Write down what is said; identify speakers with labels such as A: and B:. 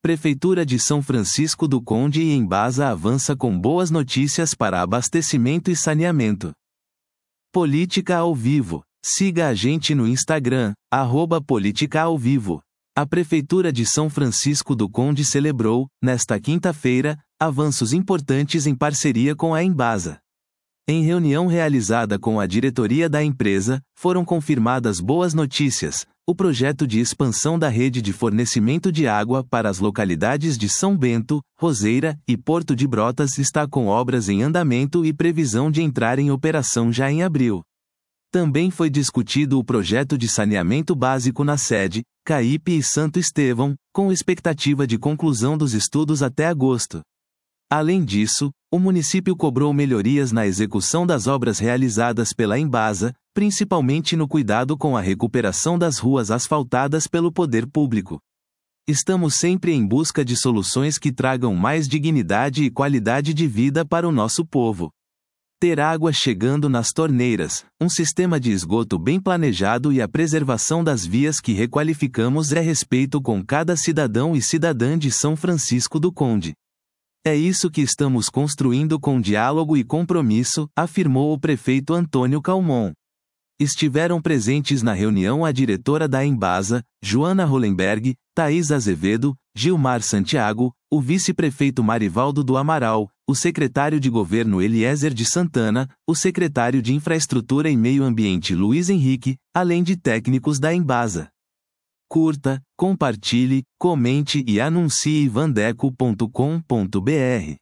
A: Prefeitura de São Francisco do Conde e Embasa avança com boas notícias para abastecimento e saneamento. Política ao Vivo. Siga a gente no Instagram, @política-ao-vivo. A Prefeitura de São Francisco do Conde celebrou, nesta quinta-feira, avanços importantes em parceria com a Embasa. Em reunião realizada com a diretoria da empresa, foram confirmadas boas notícias. O projeto de expansão da rede de fornecimento de água para as localidades de São Bento, Roseira e Porto de Brotas está com obras em andamento e previsão de entrar em operação já em abril. Também foi discutido o projeto de saneamento básico na sede, Caípe e Santo Estevão, com expectativa de conclusão dos estudos até agosto. Além disso, o município cobrou melhorias na execução das obras realizadas pela Embasa, principalmente no cuidado com a recuperação das ruas asfaltadas pelo poder público. Estamos sempre em busca de soluções que tragam mais dignidade e qualidade de vida para o nosso povo. Ter água chegando nas torneiras, um sistema de esgoto bem planejado e a preservação das vias que requalificamos é respeito com cada cidadão e cidadã de São Francisco do Conde. É isso que estamos construindo com diálogo e compromisso, afirmou o prefeito Antônio Calmon. Estiveram presentes na reunião a diretora da Embasa, Joana Hollenberg, Thaís Azevedo, Gilmar Santiago, o vice-prefeito Marivaldo do Amaral, o secretário de Governo Eliezer de Santana, o secretário de Infraestrutura e Meio Ambiente Luiz Henrique, além de técnicos da Embasa. Curta, compartilhe, comente e anuncie vandeco.com.br.